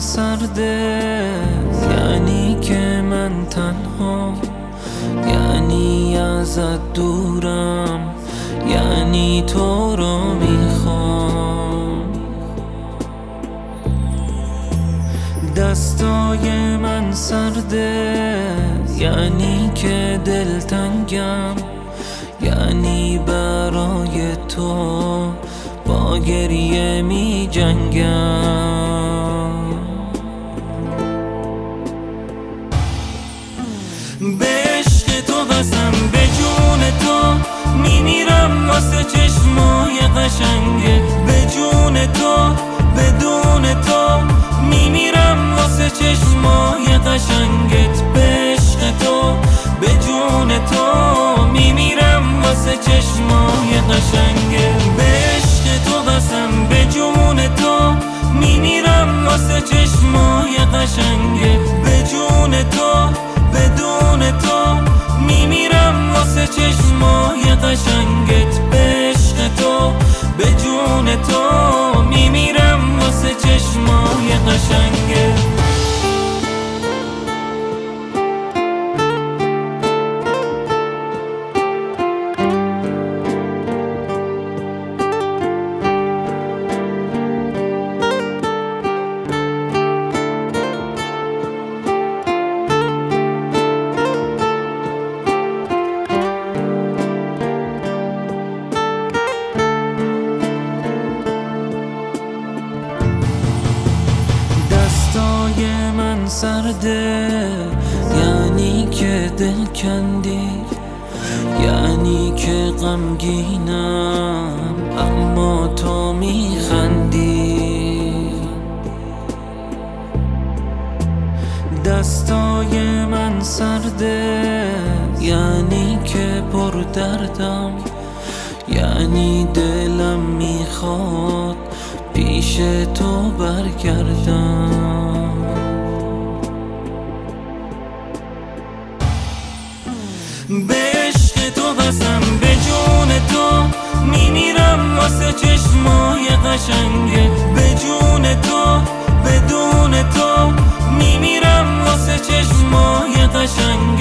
سرده، یعنی که من تنها، یعنی ازت دورم، یعنی تو رو میخوام. دستای من سرده، یعنی که دلتنگم، یعنی برای تو با گریه می جنگم. به عشق تو قسم، به جون تو میمیرم واسه چشمای قشنگت، به جون تو بدون تو میمیرم واسه چشمای قشنگت، به عشق تو به جون تو میمیرم واسه چشمای قشنگت، به عشق تو قسم، به جون تو میمیرم واسه چشمای قشنگت، به جون تو بدون تو میمیرم واسه چشمای قشنگت، به عشق تو به جون تو میمیرم واسه چشمای قشنگت. دستای من سرده، یعنی که دل کندی، یعنی که غمگینم اما تو میخندی. دستای من سرده، یعنی که پر دردم، یعنی دلم میخواد پیش تو برگردم. به عشق تو قسم، به جون تو میمیرم واسه چشمای قشنگت، به جون تو بدون تو میمیرم واسه چشمای قشنگت،